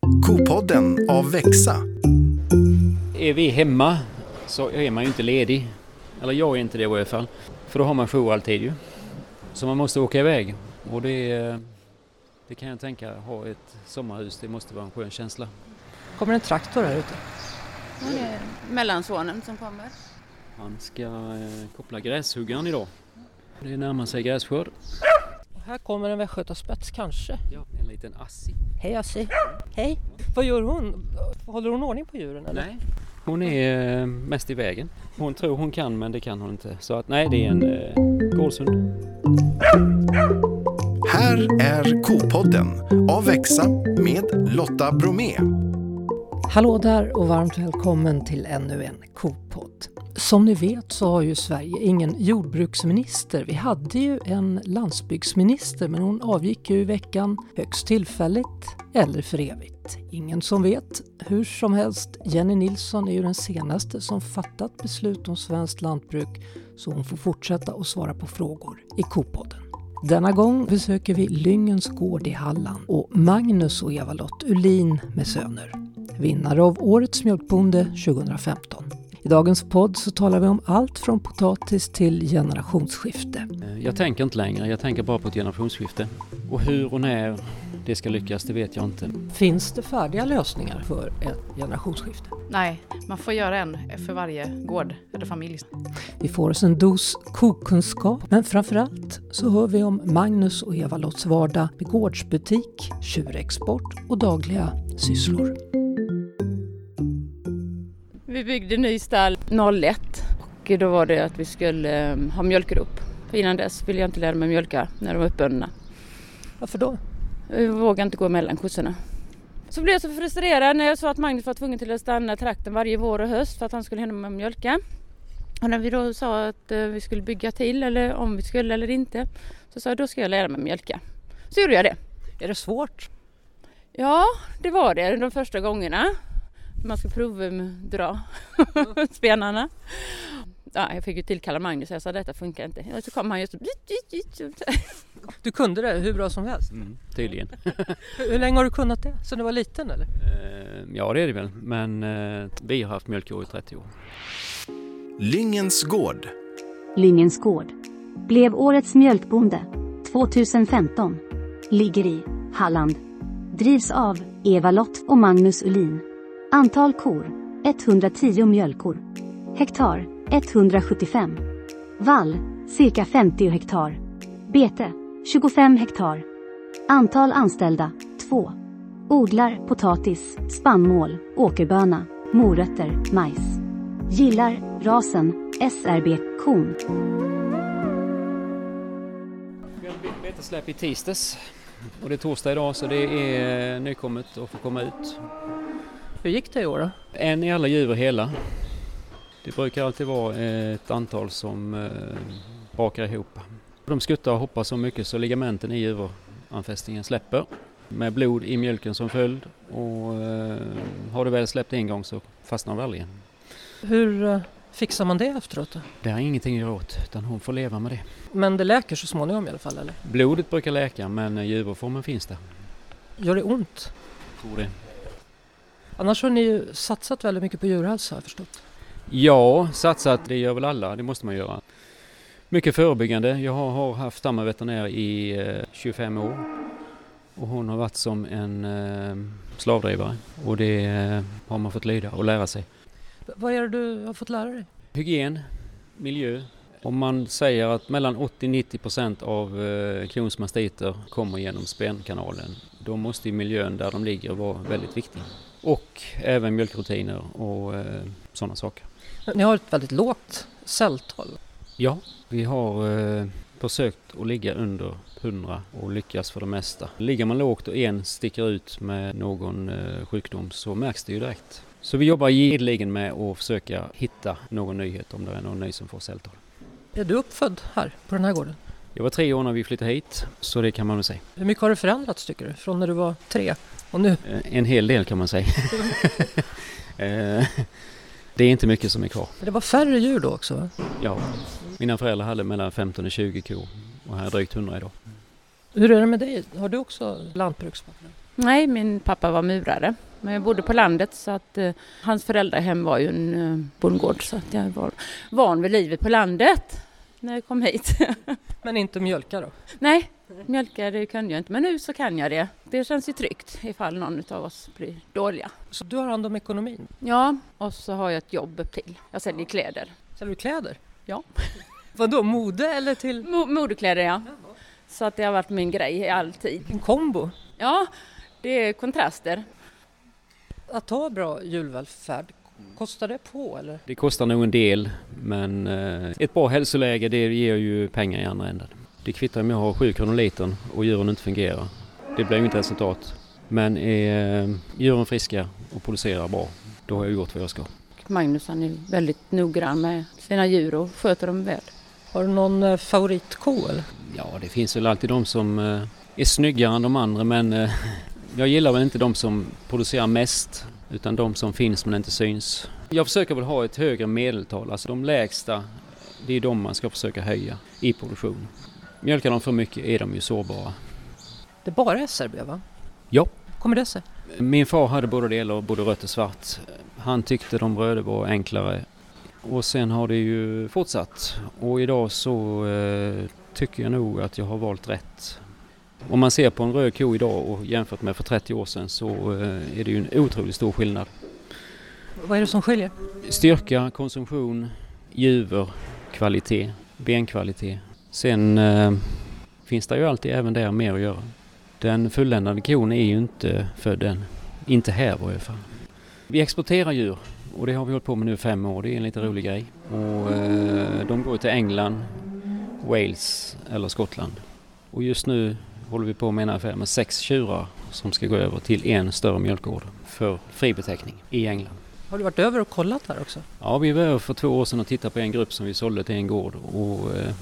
Kopodden av Växa. Är vi hemma så är man ju inte ledig. Eller jag är inte det i alla fall. För då har man jour alltid ju. Så man måste åka iväg. Och det kan jag tänka, ha ett sommarhus, det måste vara en skön känsla. Kommer en traktor här ute? Ja, det är mellansonen som kommer. Han ska koppla gräshuggaren idag. Det närmar sig grässkörd. Och här kommer en västgötaspets kanske. Ja, en liten assi. Hej Assi. Hej. Vad gör hon? Håller hon ordning på djuren eller? Nej, hon är mest i vägen. Hon tror hon kan, men det kan hon inte. Så att nej, det är en gårdshund. Här är Kopodden av Växa med Lotta Bromé. Hallå där och varmt välkommen till ännu en Kopodd. Som ni vet så har ju Sverige ingen jordbruksminister. Vi hade ju en landsbygdsminister, men hon avgick ju i veckan högst tillfälligt eller för evigt. Ingen som vet. Hur som helst, Jenny Nilsson är ju den senaste som fattat beslut om svenskt lantbruk, så hon får fortsätta att svara på frågor i Kopodden. Denna gång besöker vi Lyngens gård i Halland och Magnus och Eva-Lott Uhlin med söner. Vinnare av Årets mjölkbonde 2015. I dagens podd så talar vi om allt från potatis till generationsskifte. Jag tänker inte längre, jag tänker bara på ett generationsskifte. Och hur och när det ska lyckas, det vet jag inte. Finns det färdiga lösningar för ett generationsskifte? Nej, man får göra en för varje gård eller familj. Vi får oss en dos kokunskap, men framförallt så hör vi om Magnus och Eva-Lotts vardag med gårdsbutik, tjurexport och dagliga sysslor. Vi byggde ny stall 01 och då var det att vi skulle ha mjölkrupp. För innan dess ville jag inte lära mig mjölka när de var uppbundna. Varför då? Jag vågade inte gå mellan kossorna. Så blev jag så frustrerad när jag sa att Magnus var tvungen till att stanna trakten varje vår och höst för att han skulle hinna med mjölka. Och när vi då sa att vi skulle bygga till eller om vi skulle eller inte, så sa jag då ska jag lära mig mjölka. Så gjorde jag det. Är det svårt? Ja, det var det de första gångerna. Man ska provdra spenarna. Ja, jag fick ju tillkalla Magnus och jag sa detta funkar inte. Och så kom han just. Du kunde det hur bra som helst? Tydligen. Hur länge har du kunnat det? Så du var liten eller? Ja, det är det väl. Men vi har haft mjölkor i 30 år. Lyngens gård. Lyngens gård blev Årets mjölkbonde 2015. Ligger i Halland. Drivs av Eva-Lott och Magnus Uhlin. Antal kor 110 mjölkor. Hektar 175. Vall cirka 50 hektar. Bete 25 hektar. Antal anställda 2. Odlar potatis, spannmål, åkerböna, morötter, majs. Gillar rasen SRB kon. Vi hade betesläpp i tisdags och det är torsdag idag, så det är nykommet att få komma ut. Hur gick det i år då? En i alla djur hela. Det brukar alltid vara ett antal som bakar ihop. De skuttar och hoppar så mycket så ligamenten i djuranfästningen släpper. Med blod i mjölken som följd, och har det väl släppt en gång så fastnar det aldrig igen. Hur fixar man det efteråt då? Det är ingenting att göra åt, utan hon får leva med det. Men det läker så småningom i alla fall eller? Blodet brukar läka, men djurformen finns där. Gör det ont? Tror det. Annars har ni ju satsat väldigt mycket på djurhälsa, har jag förstått. Ja, satsat, det gör väl alla, det måste man göra. Mycket förebyggande. Jag har haft samma veterinär i 25 år. Och hon har varit som en slavdrivare. Och det har man fått lyda och lära sig. Vad är det du har fått lära dig? Hygien, miljö. Om man säger att mellan 80-90% av klons mastiter kommer genom spenkanalen, då måste ju miljön där de ligger vara väldigt viktig. Och även mjölkrutiner och sådana saker. Ni har ett väldigt lågt celltal. Ja, vi har försökt att ligga under 100 och lyckas för det mesta. Ligger man lågt och en sticker ut med någon sjukdom så märks det ju direkt. Så vi jobbar ideligen med att försöka hitta någon nyhet om det är någon ny som får celltal. Är du uppfödd här på den här gården? Jag var 3 år när vi flyttade hit, så det kan man väl säga. Hur mycket har det förändrats tycker du? Från när du var 3 och nu? En hel del kan man säga. Det är inte mycket som är kvar. Men det var färre djur då också va? Ja, mina föräldrar hade mellan 15 och 20 kor och här är drygt 100 idag. Hur är det med dig? Har du också lantbruksbakgrund? Nej, min pappa var murare. Men jag bodde på landet så att hans föräldrahem var ju en bondgård. Så att jag var van vid livet på landet när jag kom hit. Men inte mjölka då? Nej, mjölka det kan jag inte. Men nu så kan jag det. Det känns ju tryggt ifall någon av oss blir dåliga. Så du har hand om ekonomin? Ja, och så har jag ett jobb upp till. Jag säljer kläder. Säljer du kläder? Ja. Vadå, mode eller till? Modekläder, ja. Så att det har varit min grej i all tid. En kombo? Ja, det är kontraster. Att ha bra djurvälfärd, kostar det på eller? Det kostar nog en del, men ett bra hälsoläge det ger ju pengar i andra änden. Det kvittar om jag har 7 kronor litern och djuren inte fungerar. Det blir ju inte resultat. Men är djuren friska och producerar bra, då har jag gjort vad jag ska. Magnus han är väldigt noggrann med sina djur och sköter dem väl. Har du någon favoritko eller? Ja, det finns väl alltid de som är snyggare än de andra, men jag gillar väl inte de som producerar mest, utan de som finns men inte syns. Jag försöker väl ha ett högre medeltal, alltså de lägsta, det är de man ska försöka höja i produktion. Mjölkar de för mycket är de ju sårbara. Det är bara SRB va? Ja. Kommer det sig? Min far hade både delar, både rött och svart. Han tyckte de röda var enklare. Och sen har det ju fortsatt. Och idag så tycker jag nog att jag har valt rätt. Om man ser på en röd ko idag och jämfört med för 30 år sedan så är det ju en otroligt stor skillnad. Vad är det som skiljer? Styrka, konsumtion, juver, kvalitet, benkvalitet. Sen finns det ju alltid även där mer att göra. Den fulländade kon är ju inte född än. Inte här i varje fall. Vi exporterar djur och det har vi hållit på med nu 5 år. Det är en lite rolig grej. Och de går till England, Wales eller Skottland. Och just nu håller vi på med en affär med 6 tjurar som ska gå över till en större mjölkgård för fribeteckning i England. Har du varit över och kollat här också? Ja, vi var över för 2 år sedan och tittade på en grupp som vi sålde till en gård och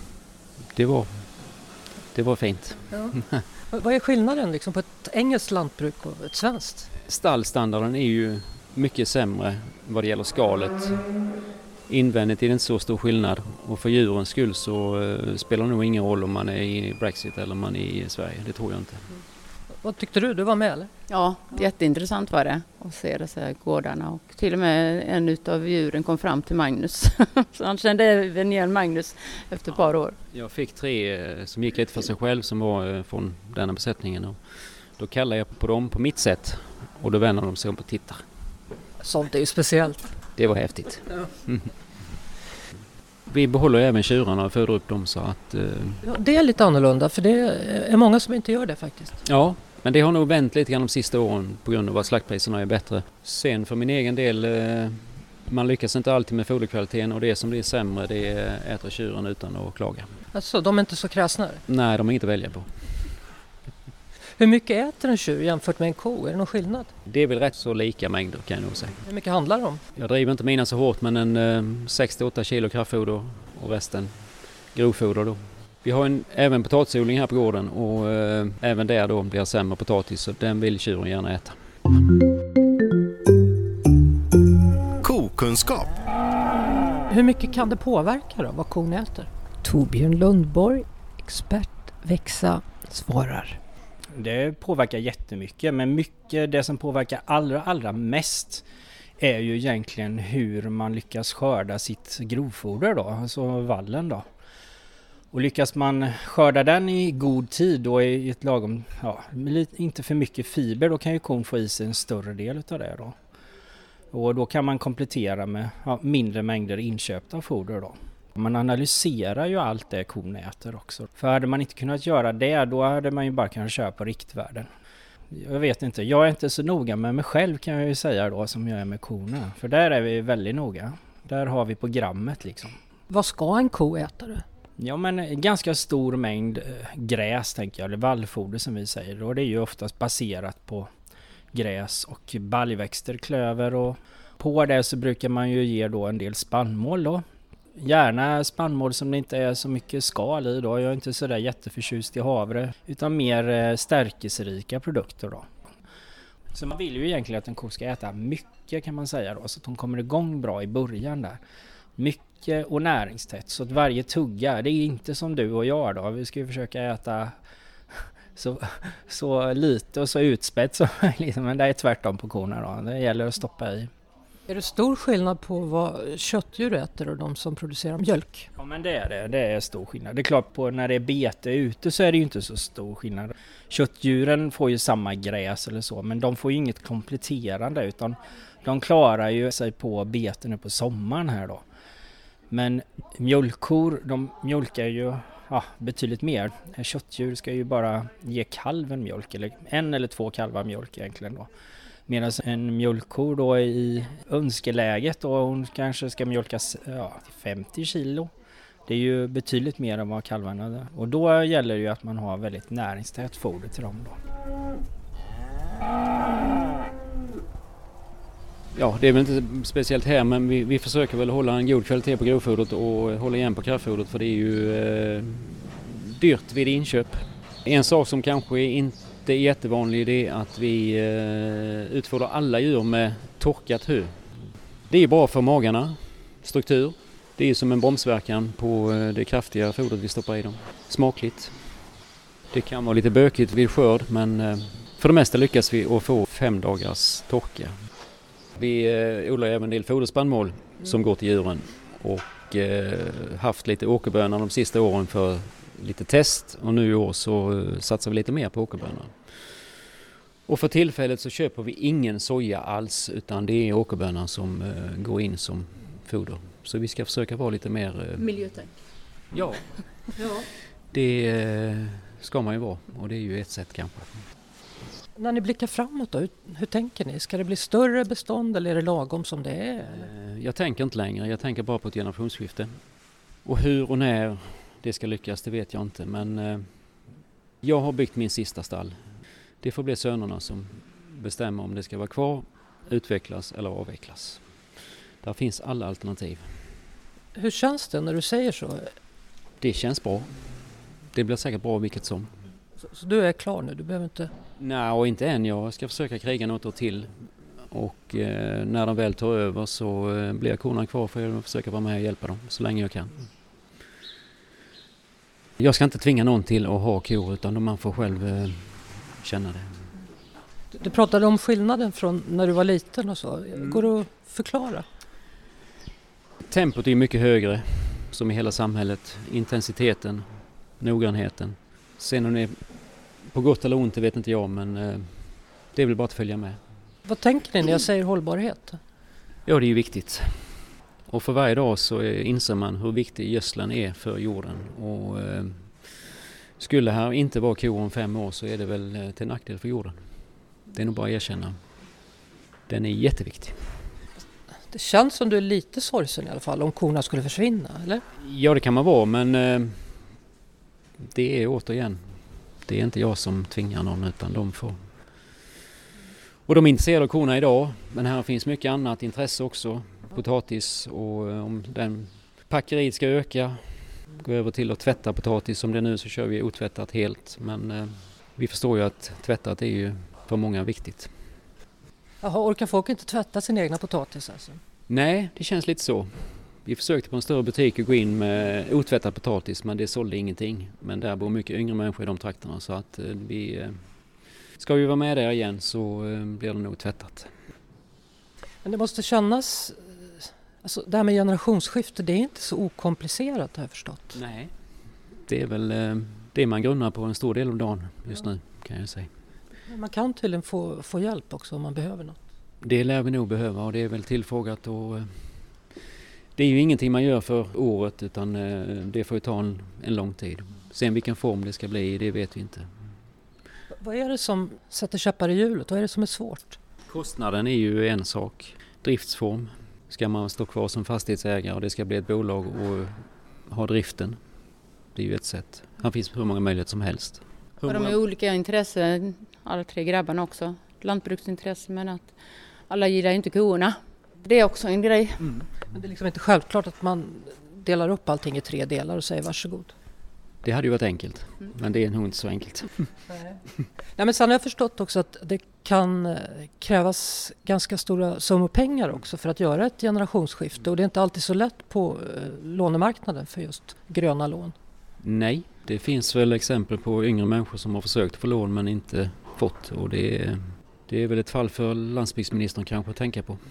det var fint. Ja. Vad är skillnaden liksom på ett engelskt lantbruk och ett svenskt? Stallstandarden är ju mycket sämre vad det gäller skalet. Invändigt är det inte så stor skillnad och för djurens skull så spelar det nog ingen roll om man är i Brexit eller om man är i Sverige. Det tror jag inte. Vad tyckte du? Du var med eller? Ja, jätteintressant var det att se dessa gårdarna och till och med en utav djuren kom fram till Magnus. Så han kände även igen Magnus efter ett par år. Jag fick 3 som gick lite för sig själv som var från denna besättningen. Och då kallade jag på dem på mitt sätt och då vände de sig om och tittar. Sånt är ju speciellt. Det var häftigt. Ja. Vi behåller även tjurarna och föder upp dem så att... Ja, det är lite annorlunda för det är många som inte gör det faktiskt. Ja, men det har nog vänt lite grann de sista åren på grund av att slaktpriserna är bättre. Sen för min egen del, man lyckas inte alltid med foderkvaliteten och det som blir sämre det äter tjuren utan att klaga. Alltså, de är inte så kräsna? Nej, de är inte att välja på. Hur mycket äter en tjur jämfört med en ko? Är det någon skillnad? Det är väl rätt så lika mängder kan jag nog säga. Hur mycket handlar det om? Jag driver inte mina så hårt men en 6-8 kilo kraftfoder och resten grovfoder då. Vi har även potatisodling här på gården och även där då blir sämre potatis så den vill tjuren gärna äta. Kokunskap. Hur mycket kan det påverka då vad kon äter? Torbjörn Lundborg, expert Växa, svarar. Det påverkar jättemycket, men mycket det som påverkar allra mest är ju egentligen hur man lyckas skörda sitt grovfoder då, alltså vallen då. Och lyckas man skörda den i god tid och i ett lagom, inte för mycket fiber, då kan ju kon få i sig en större del av det då. Och då kan man komplettera med mindre mängder inköpt av foder då. Man analyserar ju allt det kon äter också. För hade man inte kunnat göra det, då hade man ju bara kunnat köra på riktvärden. Jag vet inte, jag är inte så noga med mig själv kan jag ju säga då som jag är med korna. För där är vi väldigt noga. Där har vi programmet liksom. Vad ska en ko äta då? Ja, men en ganska stor mängd gräs tänker jag, eller vallfoder som vi säger. Och det är ju oftast baserat på gräs och baljväxter, klöver och på det så brukar man ju ge då en del spannmål då. Gärna spannmål som det inte är så mycket skal i då. Jag är inte så där jätteförtjust i havre utan mer stärkelserika produkter då. Så man vill ju egentligen att en ko ska äta mycket kan man säga då så att hon kommer igång bra i början där. Mycket och näringstätt så att varje tugga, det är inte som du och jag då. Vi ska ju försöka äta så lite och så utspätt som möjligt. Men det är tvärtom på korna då. Det gäller att stoppa i. Är det stor skillnad på vad köttdjur äter och de som producerar mjölk? Ja, men det är det. Det är stor skillnad. Det är klart på när det är bete ute så är det ju inte så stor skillnad. Köttdjuren får ju samma gräs eller så, men de får ju inget kompletterande utan de klarar ju sig på bete nu på sommaren här då. Men mjölkkor, de mjölkar ju betydligt mer. Köttdjur ska ju bara ge kalven mjölk, eller 1 eller 2 kalvar mjölk egentligen då. Medan en mjölkkor då i önskeläget då hon kanske ska mjölkas 50 kilo. Det är ju betydligt mer än vad kalvarna är. Och då gäller det ju att man har väldigt näringstät foder till dem då. Ja, det är väl inte speciellt här, men vi försöker väl hålla en god kvalitet på grovfodret och hålla igen på kraftfodret, för det är ju dyrt vid inköp. En sak som kanske inte är jättevanlig är att vi utfodrar alla djur med torkat hö. Det är bra för magarna, struktur. Det är som en bromsverkan på det kraftiga fodret vi stoppar i dem. Smakligt. Det kan vara lite bökigt vid skörd, men för det mesta lyckas vi att få 5 dagars torka. Vi odlar även en del foderspannmål som går till djuren och haft lite åkerbönor de sista åren för lite test, och nu i år så satsar vi lite mer på åkerbönor. Och för tillfället så köper vi ingen soja alls, utan det är åkerbönor som går in som foder. Så vi ska försöka vara lite mer... Miljötänk. Ja, det ska man ju vara, och det är ju ett sätt kanske. När ni blickar framåt då, hur tänker ni? Ska det bli större bestånd eller är det lagom som det är? Jag tänker inte längre, jag tänker bara på ett generationsskifte. Och hur och när det ska lyckas, det vet jag inte. Men jag har byggt min sista stall. Det får bli sönerna som bestämmer om det ska vara kvar, utvecklas eller avvecklas. Där finns alla alternativ. Hur känns det när du säger så? Det känns bra. Det blir säkert bra vilket som. Så du är klar nu? Du behöver inte... Nej, och inte än. Jag ska försöka kriga något år till. Och när de väl tar över så blir korna kvar, för jag försöka vara med och hjälpa dem så länge jag kan. Jag ska inte tvinga någon till att ha kor, utan man får själv känna det. Du pratade om skillnaden från när du var liten och så. Går det att förklara? Tempot är mycket högre, som i hela samhället. Intensiteten, noggrannheten. Sen om det är på gott eller ont, det vet inte jag, men det är väl bara att följa med. Vad tänker ni när jag säger hållbarhet? Ja, det är ju viktigt. Och för varje dag så inser man hur viktig gödseln är för jorden. Och skulle här inte vara kor om 5 år så är det väl till nackdel för jorden. Det är nog bara att erkänna. Den är jätteviktig. Det känns som du är lite sorgsen i alla fall om korna skulle försvinna, eller? Ja, det kan man vara, men det är återigen. Det är inte jag som tvingar någon, utan de får. Och de är intresserade av korna idag, men här finns mycket annat intresse också. Potatis, och om den packeriet ska öka, gå över till att tvätta potatis. Som det är nu så kör vi otvättat helt, men vi förstår ju att tvättat är ju för många viktigt. Jaha, orkar folk inte tvätta sin egna potatis alltså? Nej, det känns lite så. Vi försökte på en större butik att gå in med otvättad potatis, men det sålde ingenting. Men där bor mycket yngre människor i de trakterna, så att ska vi vara med där igen så blir det nog tvättat. Men det måste kännas, alltså det här med generationsskifte, det är inte så okomplicerat har jag förstått. Nej, det är väl det man grunnar på en stor del av dagen just nu, kan jag säga. Men man kan tydligen få hjälp också om man behöver något. Det lär vi nog behöva, och det är väl tillfrågat, och det är ju ingenting man gör för året, utan det får ju ta en lång tid. Sen vilken form det ska bli, det vet vi inte. Vad är det som sätter käppar i hjulet? Vad är det som är svårt? Kostnaden är ju en sak. Driftsform. Ska man stå kvar som fastighetsägare och det ska bli ett bolag och ha driften. Det är ju ett sätt. Här finns hur många möjligheter som helst. Och de är olika intressen, alla 3 grabbarna också. Lantbruksintresse, men att alla gillar inte korna. Det är också en grej. Men det är liksom inte självklart att man delar upp allting i 3 delar och säger varsågod. Det hade ju varit enkelt, men det är nog inte så enkelt. Nej, men sen har jag förstått också att det kan krävas ganska stora summor pengar också för att göra ett generationsskifte. Och det är inte alltid så lätt på lånemarknaden för just gröna lån. Nej, det finns väl exempel på yngre människor som har försökt få lån men inte fått. Och det är väl ett fall för landsbygdsministern kanske att tänka på.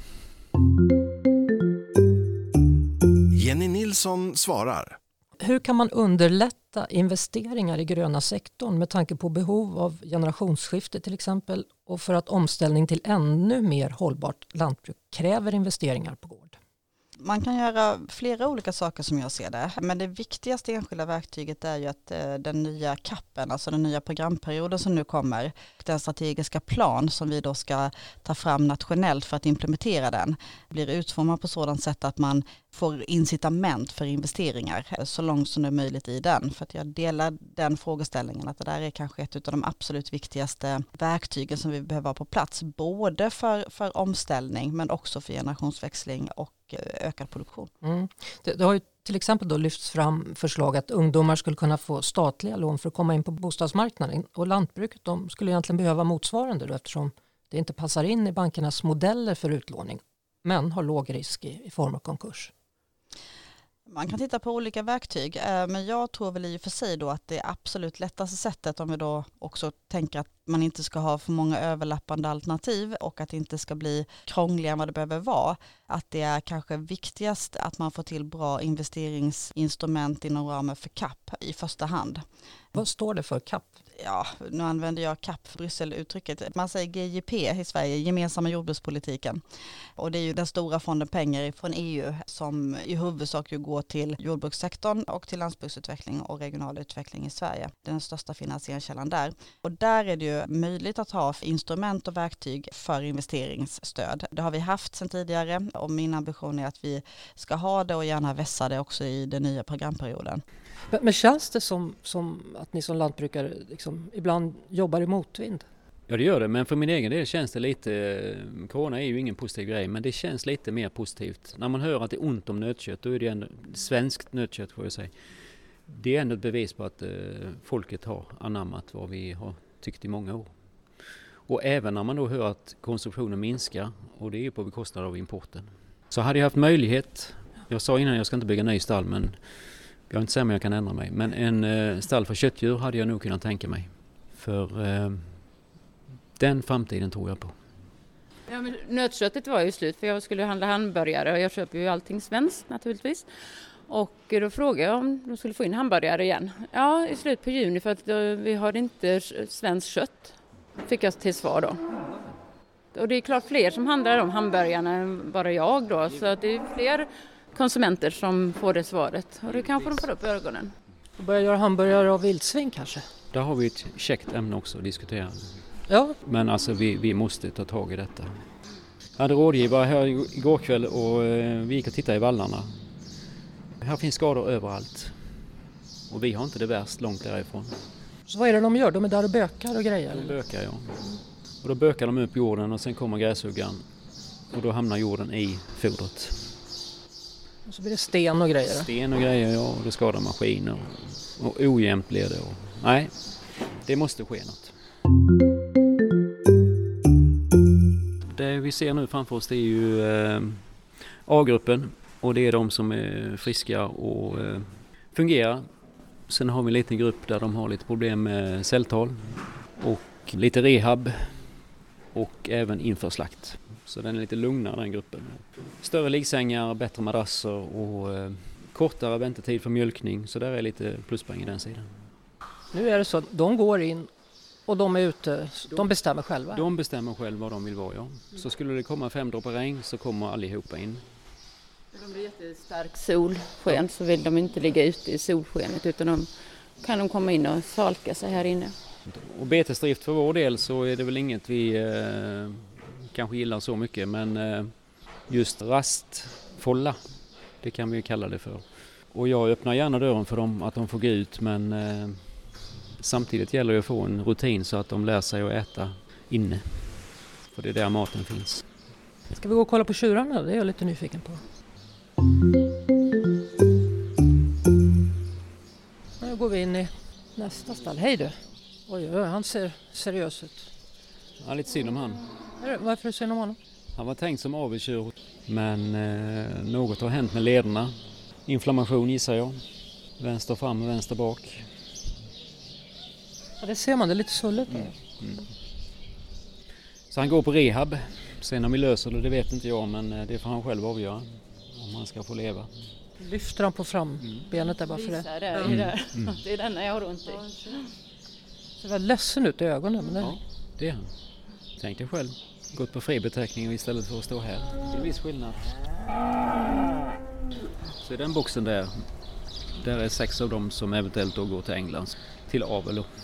Jenny Nilsson svarar. Hur kan man underlätta investeringar i gröna sektorn med tanke på behov av generationsskifte till exempel och för att omställning till ännu mer hållbart lantbruk kräver investeringar på gård? Man kan göra flera olika saker som jag ser det. Men det viktigaste enskilda verktyget är ju att den nya CAPen, alltså den nya programperioden som nu kommer, den strategiska plan som vi då ska ta fram nationellt för att implementera den, blir utformad på sådant sätt att man får incitament för investeringar så långt som det är möjligt i den. För att jag delar den frågeställningen att det där är kanske ett av de absolut viktigaste verktygen som vi behöver ha på plats. Både för omställning men också för generationsväxling och ökad produktion. Det har ju till exempel då lyfts fram förslag att ungdomar skulle kunna få statliga lån för att komma in på bostadsmarknaden. Och lantbruket de skulle egentligen behöva motsvarande då, eftersom det inte passar in i bankernas modeller för utlåning men har låg risk i form av konkurs. Man kan titta på olika verktyg, men jag tror väl i och för sig då att det absolut lättaste sättet, om vi då också tänker att man inte ska ha för många överlappande alternativ och att det inte ska bli krångligare än vad det behöver vara, att det är kanske viktigast att man får till bra investeringsinstrument inom ramen för CAP i första hand. Vad står det för CAP? Ja, nu använder jag CAP för Bryssel-uttrycket. Man säger GJP i Sverige, gemensamma jordbrukspolitiken. Och det är ju den stora fonden pengar från EU som i huvudsak ju går till jordbrukssektorn och till landsbygdsutveckling och regional utveckling i Sverige. Det är den största finansieringskällan där. Och där är det ju möjligt att ha instrument och verktyg för investeringsstöd. Det har vi haft sedan tidigare och min ambition är att vi ska ha det och gärna vässa det också i den nya programperioden. Men känns det som att ni som lantbrukare liksom ibland jobbar i motvind? Ja, det gör det, men för min egen del känns det lite, corona är ju ingen positiv grej, men det känns lite mer positivt. När man hör att det är ont om nötkött, då är det ändå svenskt nötkött får jag säga. Det är ändå ett bevis på att folket har anammat vad vi har tyckt i många år. Och även när man då hör att konsumtionen minskar, och det är ju på bekostnad av importen. Så hade jag haft möjlighet, jag sa innan jag ska inte bygga ny stall, men jag är inte säker om jag kan ändra mig. Men en stall för köttdjur hade jag nog kunnat tänka mig. För den framtiden tror jag på. Ja, men nötköttet var ju slut för jag skulle handla hamburgare och jag köper ju allting svenskt naturligtvis. Och då frågade jag om de skulle få in hamburgare igen. Ja, i slut på juni för att vi har inte svenskt kött. Fick jag till svar då. Och det är klart fler som handlar om hamburgarna än bara jag då. Så att det är fler konsumenter som får det svaret. Och det kanske de får upp ögonen. Och börja göra hamburgare av vildsvin kanske? Där har vi ett käckt ämne också att diskutera. Ja. Men alltså vi måste ta tag i detta. Jag hade rådgivare här igår kväll och vi gick och tittade i vallarna. Här finns skador överallt. Och vi har inte det värst långt därifrån. Så vad är det de gör? De är där och bökar och grejer? De bökar, ja. Och då bökar de upp jorden och sen kommer gräshuggaren. Och då hamnar jorden i fodret. Och så blir det sten och grejer? Sten och grejer, ja. Och det skadar maskiner. Och ojämnt blir det. Nej, det måste ske något. Det vi ser nu framför oss det är ju A-gruppen. Och det är de som är friska och fungerar. Sen har vi en liten grupp där de har lite problem med celltal. Och lite rehab. Och även inför slakt. Så den är lite lugnare den gruppen. Större liggsängar, bättre madrasser och kortare väntetid för mjölkning. Så där är lite pluspoäng i den sidan. Nu är det så att de går in och de är ute, de bestämmer själva? De bestämmer själva vad de vill vara, ja. Så skulle det komma 5 droppar regn så kommer allihopa in. Om det är jättestark solsken så vill de inte ligga ute i solskenet utan kan de komma in och salka sig här inne. Och betesdrift för vår del så är det väl inget vi kanske gillar så mycket, men just rastfålla, det kan vi kalla det för. Och jag öppnar gärna dörren för dem att de får gå ut, men samtidigt gäller det att få en rutin så att de lär sig att äta inne. För det är där maten finns. Ska vi gå och kolla på tjurarna? Det är jag lite nyfiken på. Nu går vi in i nästa stall. Hej du! Oj, han ser seriös ut. Ja, lite synd om han. Varför är det synd om honom? Han var tänkt som avelstjur, men något har hänt med lederna. Inflammation gissar jag. Vänster fram och vänster bak. Ja, det ser man, det är lite sulligt. Så han går på rehab. Sen om vi löser det vet inte jag, men det får han själv avgöra. Om han ska få leva. Lyfter han på frambenet där bara för det? Visar det. Det är denna jag har ont i. Det var ledsen ut i ögonen. Men Ja, det är han. Tänk dig själv. Gått på fribeteckning istället för att stå här. Det är en viss skillnad. Så i den boxen där är 6 av dem som eventuellt då går till England. Till avel då.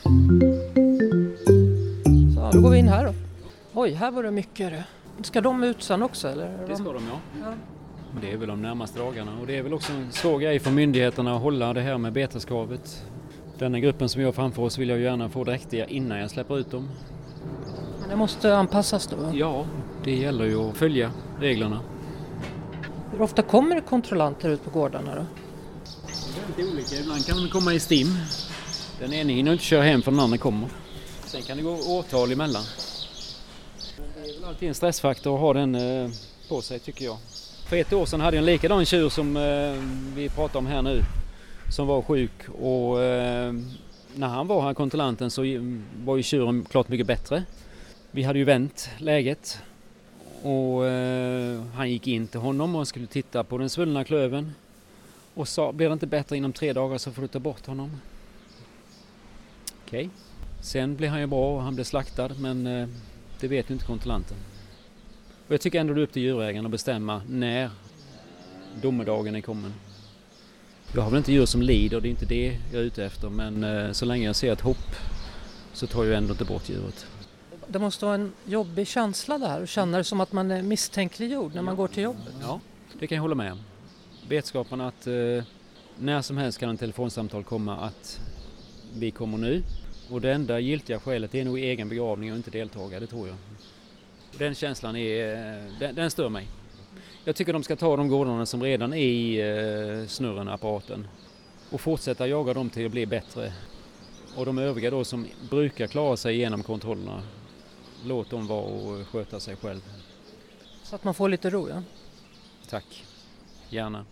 Så då går vi in här då. Oj, här var det mycket. Ska de ut sen också eller? Det ska de, ja. Det är väl de närmaste dagarna. Och det är väl också en svår grej för myndigheterna att hålla det här med beteskravet. Denna gruppen som vi har framför oss vill jag gärna få dräktiga innan jag släpper ut dem. Men det måste anpassas då? Ja, det gäller ju att följa reglerna. Hur ofta kommer det kontrollanter ut på gårdarna då? Det är väldigt olika. Ibland kan de komma i stim. Den ena hinner inte köra hem för den andra kommer. Sen kan det gå årtal emellan. Det är väl alltid en stressfaktor att ha den på sig tycker jag. För 1 år sedan hade jag en likadan tjur som vi pratar om här nu. Som var sjuk och när han var här kontrollanten så var ju tjuren klart mycket bättre. Vi hade ju vänt läget och han gick in till honom och skulle titta på den svullna klöven. Och sa, blir det inte bättre inom 3 dagar så får du ta bort honom. Okej. Sen blev han ju bra och han blev slaktad men det vet ju inte kontrollanten. Och jag tycker ändå det är upp till djurägaren att bestämma när domedagen är kommen. Jag har väl inte djur som lider, det är inte det jag är ute efter. Men så länge jag ser ett hopp så tar jag ändå inte bort djuret. Det måste vara en jobbig känsla det här och känna det som att man är misstänkliggjord när man går till jobbet. Ja, det kan jag hålla med om. Vetskapen att när som helst kan en telefonsamtal komma att vi kommer nu. Och det enda giltiga skälet är nog egen begravning och inte deltagare, det tror jag. Den känslan den stör mig. Jag tycker de ska ta de gårdarna som redan är i snurren apparaten och fortsätta jaga dem till att bli bättre. Och de övriga då som brukar klara sig genom kontrollerna, låt dem vara och sköta sig själv. Så att man får lite ro, ja. Tack. Gärna.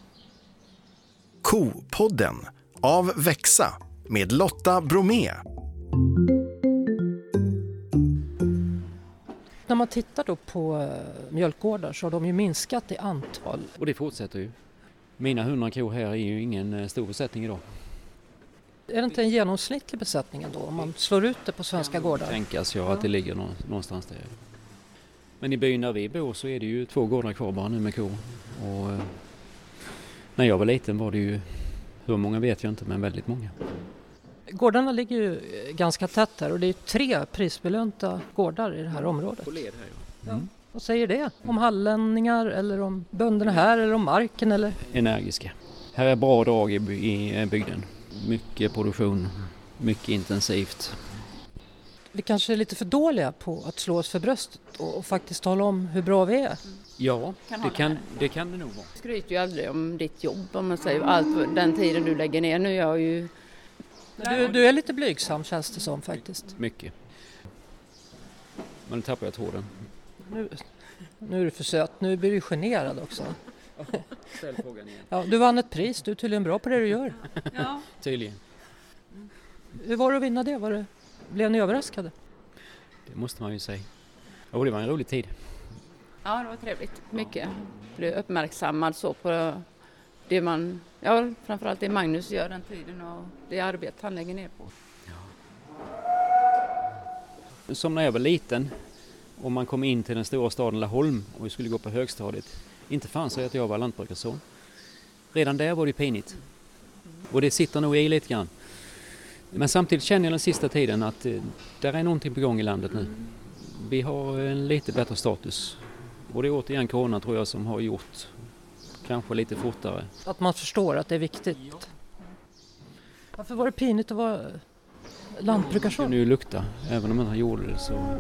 Kopodden av Växa med Lotta Bromé. När man tittar då på mjölkgårdar så har de ju minskat i antal. Och det fortsätter ju. Mina 100 kor här är ju ingen stor besättning idag. Är det inte en genomsnittlig besättning ändå om man slår ut det på svenska gårdar? Tänkas jag att det ligger någonstans där. Men i byn där vi bor så är det ju 2 gårdar kvar bara nu med kor. Och när jag var liten var det ju, hur många vet jag inte, men väldigt många. Gårdarna ligger ju ganska tätt här och det är 3 prisbelönta gårdar i det här området. På led här ju. Ja. Vad säger det? Om hallänningar eller om bönderna här eller om marken? Eller? Energiska. Här är bra drag i bygden. Mycket produktion, mycket intensivt. Vi kanske är lite för dåliga på att slå oss för bröstet och faktiskt tala om hur bra vi är. Ja, det kan det nog vara. Du skryter ju aldrig om ditt jobb om man säger allt den tiden du lägger ner. Nu är jag ju... Du är lite blygsam känns det som faktiskt. Mycket. Men nu tappar jag tråden. Nu är du för söt, nu blir du generad också. Ställ frågan igen. Ja, du vann ett pris, du är tydligen bra på det du gör. Ja. Tydligen. Hur var det att vinna det? Blev ni överraskade? Det måste man ju säga. Och det var en rolig tid. Ja, det var trevligt. Mycket. Blev uppmärksammad så på det man... Ja, framförallt det Magnus gör den tiden och det arbete han lägger ner på. Ja. Som när jag var liten och man kom in till den stora staden Laholm och vi skulle gå på högstadiet. Inte fanns det att jag var lantbrukarson. Redan där var det pinigt. Och det sitter nog i lite grann. Men samtidigt känner jag den sista tiden att där är någonting på gång i landet nu. Vi har en lite bättre status. Och det är återigen corona tror jag som har gjort kanske lite fortare. Att man förstår att det är viktigt. Varför var det pinigt att vara lantbrukarson? Det kunde ju lukta, även om man inte gjorde det så...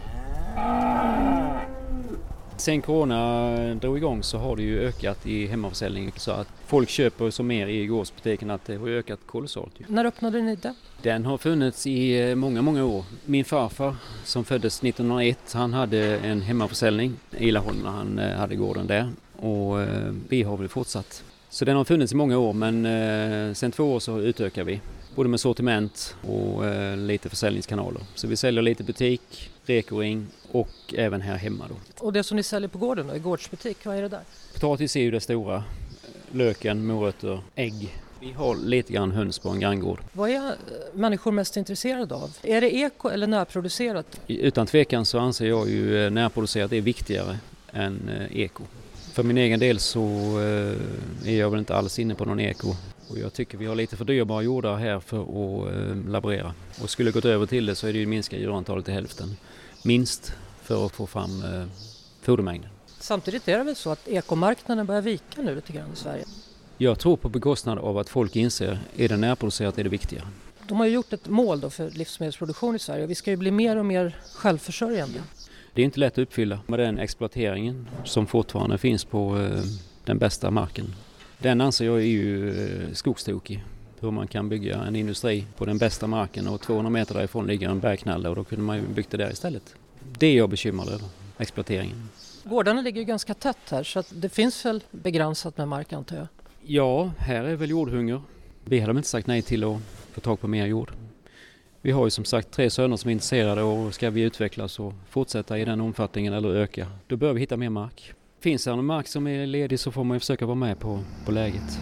Sen corona drog igång så har det ju ökat i hemmaförsäljning så att folk köper så mer i gårdsbutiken att det har ökat kolossalt. När öppnade ni den? Den har funnits i många år. Min farfar som föddes 1901 han hade en hemmaförsäljning i Laholm när han hade gården där och vi har väl fortsatt. Så den har funnits i många år, men sen 2 år så utökar vi. Både med sortiment och lite försäljningskanaler. Så vi säljer lite butik, rekoring och även här hemma då. Och det som ni säljer på gården då, i gårdsbutik, vad är det där? Potatis är ju det stora. Löken, morötter, ägg. Vi har lite grann höns på en granngård. Vad är människor mest intresserade av? Är det eko eller närproducerat? Utan tvekan så anser jag ju närproducerat är viktigare än eko. För min egen del så är jag väl inte alls inne på någon eko. Och jag tycker vi har lite för dyrbara jordar här för att laborera. Och skulle gått över till det så är det ju minska djurantalet till hälften. Minst för att få fram fodermängden. Samtidigt är det väl så att ekomarknaden börjar vika nu lite grann i Sverige? Jag tror på bekostnad av att folk inser är det närproducerat är det viktigare. De har ju gjort ett mål då för livsmedelsproduktion i Sverige och vi ska ju bli mer och mer självförsörjande. Det är inte lätt att uppfylla med den exploateringen som fortfarande finns på den bästa marken. Den anser jag är ju skogstokig. Hur man kan bygga en industri på den bästa marken och 200 meter därifrån ligger en bergknalle och då kunde man ju byggt det där istället. Det är jag bekymrad över, exploateringen. Gårdarna ligger ju ganska tätt här så att det finns väl begränsat med mark antar jag. Ja, här är väl jordhunger. Vi hade inte sagt nej till att få tag på mer jord. Vi har ju som sagt 3 söner som är intresserade och ska vi utvecklas och fortsätta i den omfattningen eller öka, då bör vi hitta mer mark. Finns det någon mark som är ledig så får man ju försöka vara med på läget.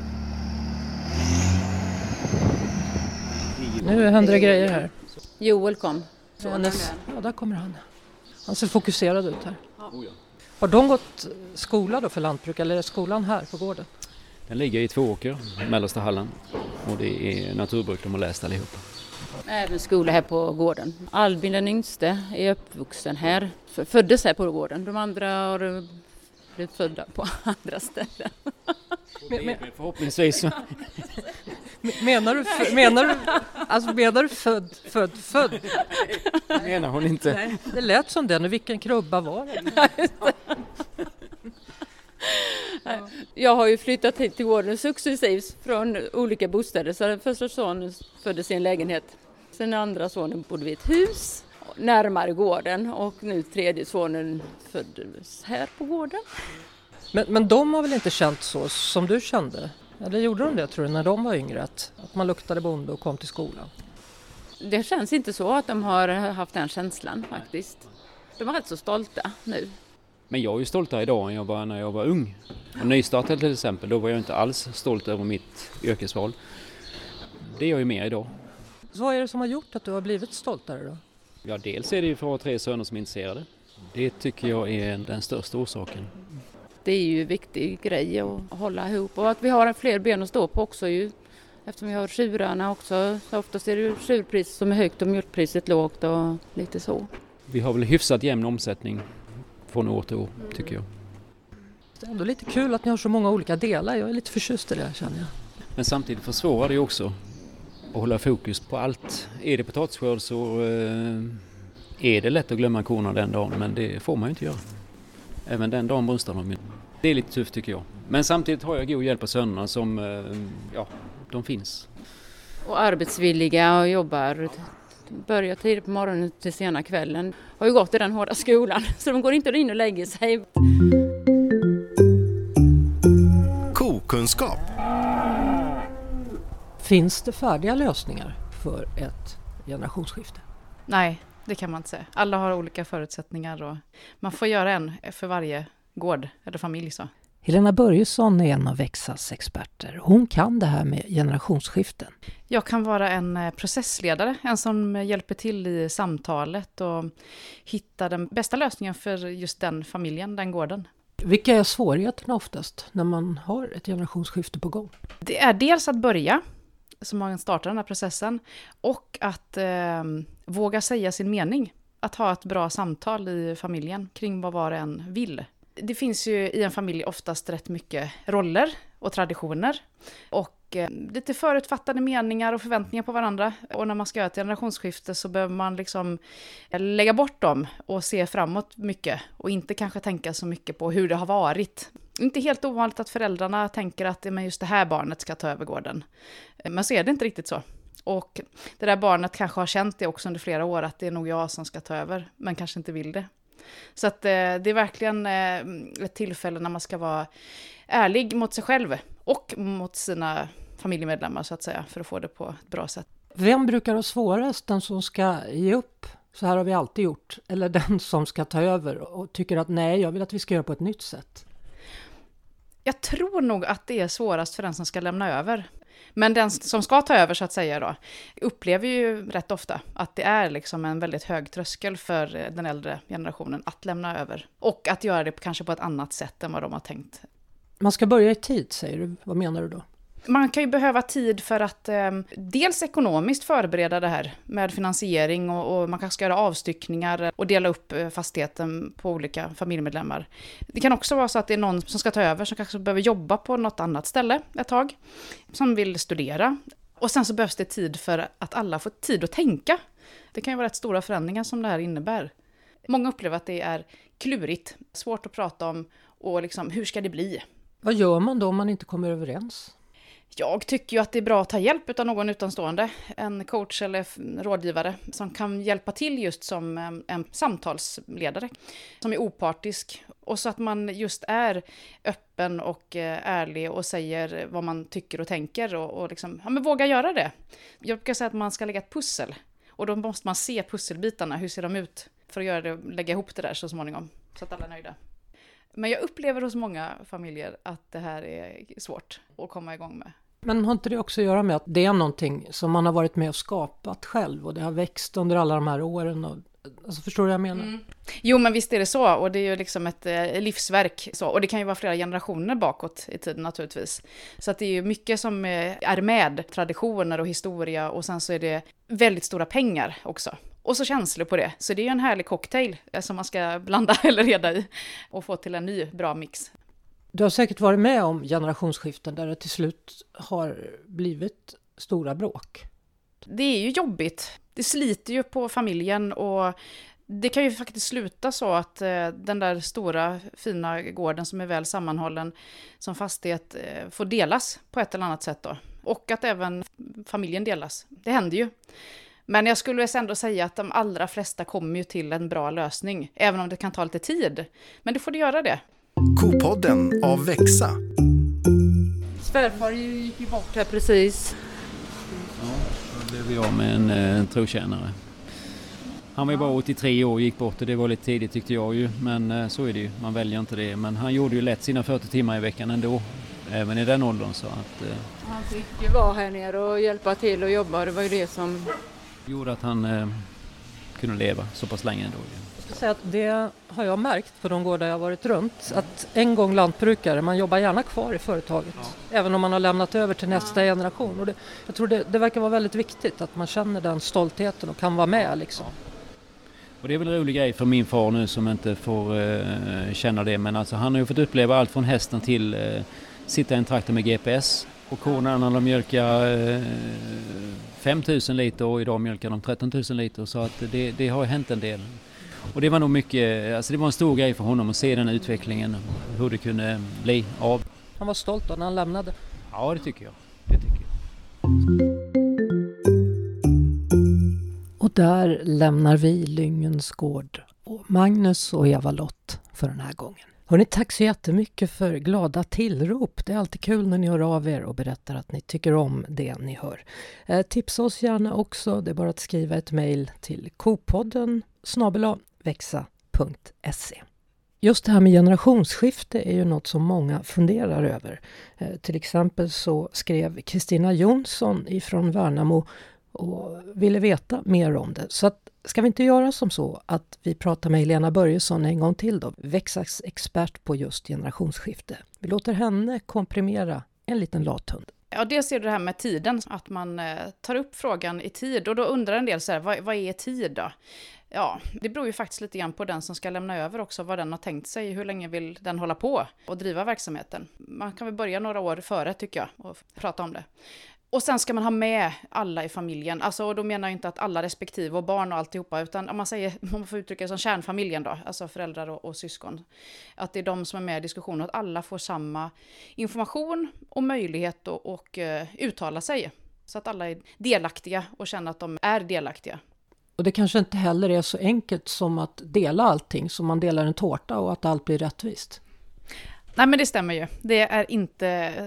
Nu händer det grejer här. Joel kom. Ja, där kommer han. Han ser fokuserad ut här. Har de gått skola då för lantbruk eller är skolan här på gården? Den ligger i Tvååker, mellersta Halland. Och det är naturbruk de har läst allihopa. Även skola här på gården. Albin den yngste är uppvuxen här. Föddes här på gården. De andra har blivit födda på andra ställen. Förhoppningsvis. Menar du född? Det menar hon inte. Nej, det lät som den. Vilken krubba var det? Jag har ju flyttat hit till gården successivt från olika bostäder. Så den första sonen föddes i en lägenhet. Sen den andra sonen bodde vi i ett hus närmare gården. Och nu tredje sonen föddes här på gården. Men de har väl inte känt så som du kände? Eller gjorde de det tror du när de var yngre? Att man luktade bonde och kom till skolan? Det känns inte så att de har haft den känslan faktiskt. De är rätt så stolta nu. Men jag är ju stoltare idag än jag var när jag var ung. Och nystartade till exempel, då var jag inte alls stolt över mitt yrkesval. Det är jag ju mer idag. Så vad är det som har gjort att du har blivit stoltare då? Ja, dels är det ju för att ha 3 söner som är intresserade. Det tycker jag är den största orsaken. Det är ju en viktig grej att hålla ihop och att vi har fler ben att stå på också ju. Eftersom vi har tjurarna också, så oftast är det tjurpriset som är högt och mjölkpriset lågt och lite så. Vi har väl hyfsat jämn omsättning från år till år tycker jag. Det är ändå lite kul att ni har så många olika delar, jag är lite förtjust i det känner jag. Men samtidigt försvårar det också att hålla fokus på allt. Är det potatisskörd så är det lätt att glömma korna den dagen, men det får man ju inte göra. Även den dagen brustar de. Det är lite tufft tycker jag. Men samtidigt har jag god hjälp av sönerna som, de finns. Och arbetsvilliga och jobbar, börjar tidigt på morgonen till sena kvällen. Har ju gått i den hårda skolan så de går inte in och lägger sig. Kokunskap. Finns det färdiga lösningar för ett generationsskifte? Nej, det kan man inte säga. Alla har olika förutsättningar och man får göra en för varje gård eller familj. Så. Helena Börjesson är en av Växas experter. Hon kan det här med generationsskiften. Jag kan vara en processledare, en som hjälper till i samtalet och hitta den bästa lösningen för just den familjen, den gården. Vilka är svårigheterna oftast när man har ett generationsskifte på gång? Det är dels att börja, som man startar den här processen, och att våga säga sin mening. Att ha ett bra samtal i familjen kring vad var en vill. Det finns ju i en familj oftast rätt mycket roller och traditioner och lite förutfattade meningar och förväntningar på varandra. Och när man ska göra ett generationsskifte så behöver man liksom lägga bort dem och se framåt mycket och inte kanske tänka så mycket på hur det har varit. Inte helt ovanligt att föräldrarna tänker att men just det här barnet ska ta över gården. Men så är det inte riktigt så. Och det där barnet kanske har känt det också under flera år att det är nog jag som ska ta över men kanske inte vill det. Så att det är verkligen ett tillfälle när man ska vara ärlig mot sig själv och mot sina familjemedlemmar så att säga, för att få det på ett bra sätt. Vem brukar ha svårast, den som ska ge upp, så här har vi alltid gjort, eller den som ska ta över och tycker att nej, jag vill att vi ska göra på ett nytt sätt? Jag tror nog att det är svårast för den som ska lämna över. Men den som ska ta över så att säga då, upplever ju rätt ofta att det är liksom en väldigt hög tröskel för den äldre generationen att lämna över. Och att göra det kanske på ett annat sätt än vad de har tänkt. Man ska börja i tid, säger du. Vad menar du då? Man kan ju behöva tid för att dels ekonomiskt förbereda det här med finansiering och man kanske ska göra avstyckningar och dela upp fastigheten på olika familjemedlemmar. Det kan också vara så att det är någon som ska ta över som kanske behöver jobba på något annat ställe ett tag, som vill studera. Och sen så behövs det tid för att alla får tid att tänka. Det kan ju vara rätt stora förändringar som det här innebär. Många upplever att det är klurigt, svårt att prata om och liksom, hur ska det bli? Vad gör man då om man inte kommer överens? Jag tycker ju att det är bra att ta hjälp av någon utanstående, en coach eller rådgivare som kan hjälpa till just som en samtalsledare som är opartisk och så att man just är öppen och ärlig och säger vad man tycker och tänker och liksom, ja, men våga göra det. Jag brukar säga att man ska lägga ett pussel och då måste man se pusselbitarna, hur ser de ut för att göra det, lägga ihop det där så småningom så att alla är nöjda. Men jag upplever hos många familjer att det här är svårt att komma igång med. Men har inte det också att göra med att det är någonting som man har varit med och skapat själv och det har växt under alla de här åren? Och, alltså, förstår du vad jag menar? Mm. Jo, men visst är det så och det är ju liksom ett livsverk så, och det kan ju vara flera generationer bakåt i tiden naturligtvis. Så att det är ju mycket som är med, traditioner och historia och sen så är det väldigt stora pengar också. Och så känslor på det. Så det är ju en härlig cocktail som man ska blanda eller reda i och få till en ny bra mix. Du har säkert varit med om generationsskiften där det till slut har blivit stora bråk. Det är ju jobbigt. Det sliter ju på familjen och det kan ju faktiskt sluta så att den där stora fina gården som är väl sammanhållen som fastighet får delas på ett eller annat sätt då. Och att även familjen delas. Det händer ju. Men jag skulle ändå säga att de allra flesta kommer ju till en bra lösning. Även om det kan ta lite tid. Men du får göra det. Kopodden av Växa. Svärfar gick ju bort här precis. Ja, då blev jag med en trotjänare. Han var ju bara 83 år och gick bort och det var lite tidigt tyckte jag ju. Men så är det ju, man väljer inte det. Men han gjorde ju lätt sina 40 timmar i veckan ändå. Även i den åldern så att... Han fick ju vara här nere och hjälpa till och jobba. Det var ju det som... gjorde att han kunde leva så pass länge ändå. Jag ska säga att det har jag märkt på de gårdar jag har varit runt. Att en gång lantbrukare, man jobbar gärna kvar i företaget. Ja. Även om man har lämnat över till nästa generation. Och jag tror det verkar vara väldigt viktigt att man känner den stoltheten och kan vara med liksom. Ja. Och det är väl en rolig grej för min far nu som inte får känna det. Men alltså, han har ju fått uppleva allt från hästen till sitta i en traktor med GPS. Och korna när de mjölkar 5 000 liter och idag mjölkar de 13 000 liter. Så att det har hänt en del. Och det var nog mycket, alltså det var en stor grej för honom att se den utvecklingen. Hur det kunde bli av. Han var stolt då när han lämnade. Ja, det tycker jag. Och där lämnar vi Lyngens gård och Magnus och Eva-Lott för den här gången. Hörrni, tack så jättemycket för glada tillrop. Det är alltid kul när ni hör av er och berättar att ni tycker om det ni hör. Tipsa oss gärna också. Det är bara att skriva ett mejl till kopodden@vexa.se. Just det här med generationsskifte är ju något som många funderar över. Till exempel så skrev Kristina Jonsson ifrån Värnamo och ville veta mer om det. Så att, ska vi inte göra som så att vi pratar med Helena Börjesson en gång till då? Växas expert på just generationsskifte. Vi låter henne komprimera en liten lathund. Ja, det ser du det här med tiden, att man tar upp frågan i tid. Och då undrar en del så här, vad är tid då? Ja, det beror ju faktiskt lite grann på den som ska lämna över också, vad den har tänkt sig. Hur länge vill den hålla på och driva verksamheten? Man kan väl börja några år före tycker jag och prata om det. Och sen ska man ha med alla i familjen. Alltså, och då menar jag inte att alla respektive och barn och alltihopa, utan om man säger, man får uttrycka det som kärnfamiljen då, alltså föräldrar och syskon. Att det är de som är med i diskussionen, att alla får samma information och möjlighet och uttala sig. Så att alla är delaktiga och känner att de är delaktiga. Och det kanske inte heller är så enkelt som att dela allting, som man delar en tårta och att allt blir rättvist. Nej, men det stämmer ju. Det är inte så.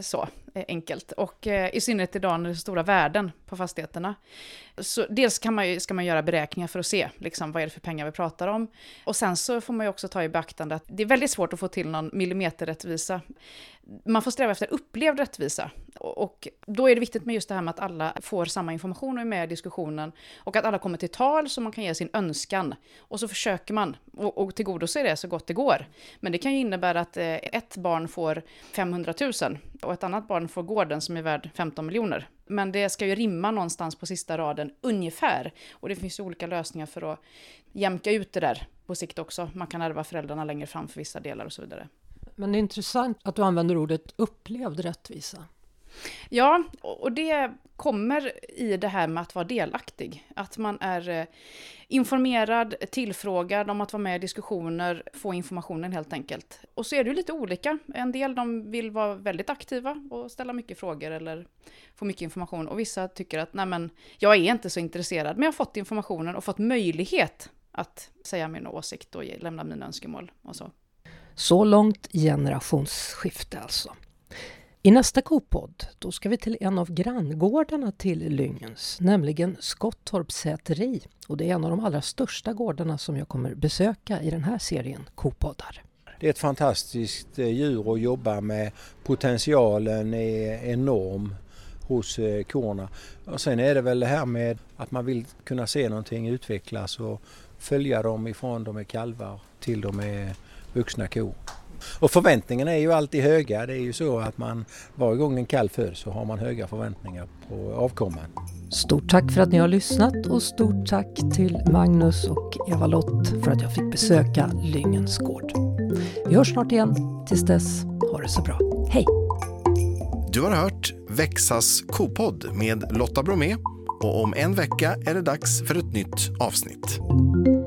enkelt. Och i synnerhet idag när det är stora värden på fastigheterna. Så dels ska man göra beräkningar för att se liksom, vad är det för pengar vi pratar om. Och sen så får man ju också ta i beaktande att det är väldigt svårt att få till någon millimeterrättvisa. Man får sträva efter upplevd rättvisa. Och då är det viktigt med just det här med att alla får samma information och är med i diskussionen. Och att alla kommer till tal så man kan ge sin önskan. Och så försöker man och tillgodose det så gott det går. Men det kan ju innebära att ett barn får 500 000 och ett annat barn får gården som är värd 15 miljoner. Men det ska ju rimma någonstans på sista raden ungefär. Och det finns ju olika lösningar för att jämka ut det där på sikt också. Man kan ärva föräldrarna längre fram för vissa delar och så vidare. Men det är intressant att du använder ordet upplevd rättvisa. Ja, och det kommer i det här med att vara delaktig. Att man är informerad, tillfrågad om att vara med i diskussioner, få informationen helt enkelt. Och så är det ju lite olika. En del de vill vara väldigt aktiva och ställa mycket frågor eller få mycket information. Och vissa tycker att nej men, jag är inte så intresserad men jag har fått informationen och fått möjlighet att säga min åsikt och lämna mina önskemål och så. Så långt generationsskifte alltså. I nästa Kopodd, då ska vi till en av granngårdarna till Lyngens, nämligen Skottorps säteri. Och det är en av de allra största gårdarna som jag kommer besöka i den här serien Kopoddar. Det är ett fantastiskt djur att jobba med. Potentialen är enorm hos korna. Och sen är det väl det här med att man vill kunna se någonting utvecklas och följa dem ifrån de är kalvar till de är vuxna kor. Och förväntningarna är ju alltid höga. Det är ju så att man varje gång en kalv föds så har man höga förväntningar på avkomman. Stort tack för att ni har lyssnat och stort tack till Magnus och Eva-Lott för att jag fick besöka Lyngens gård. Vi hörs snart igen. Tills dess, ha det så bra. Hej! Du har hört Växas kopodd med Lotta Bromé och om en vecka är det dags för ett nytt avsnitt.